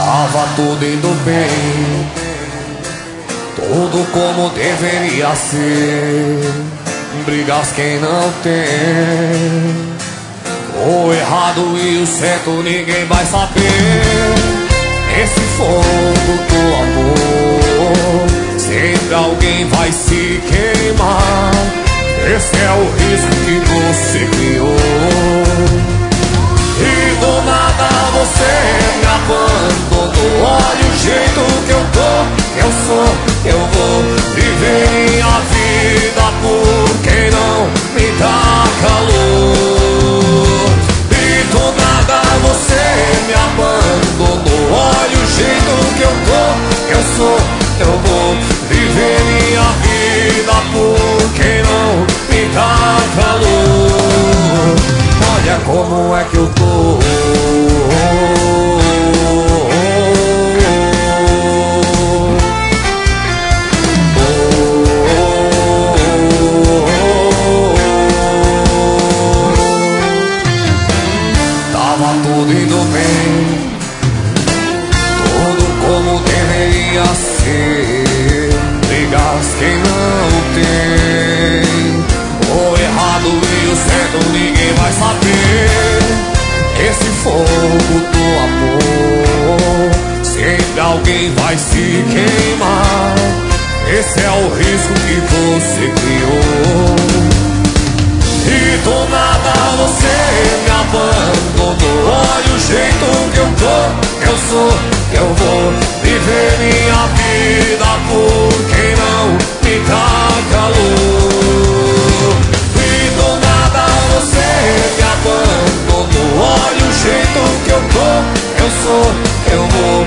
Tava tudo indo bem, tudo como deveria ser. Brigas quem não tem, o errado e o certo ninguém vai saber. Esse fogo do amor, sempre alguém vai se queimar. Esse é o risco que você criou. E do nada você me abandonou. Olha o jeito que eu tô, eu sou, eu vou viver minha vida por quem não me dá calor. E do nada você me abandonou. Olha o jeito que eu tô, eu sou, eu vou viver minha vida por quem não me dá calor. Olha como é que eu tô. Tava tudo indo bem, tudo como deveria ser. Brigas quem não tem, o errado e o certo ninguém vai saber. Esse fogo do amor, sempre alguém vai se queimar. Esse é o risco que você criou. E do nada você me abandonou. Olha o jeito que eu tô, eu sou, eu vou viver minha vida por quem não me dá calor. E do nada você me abandonou. Olha o jeito que eu tô, eu sou, eu vou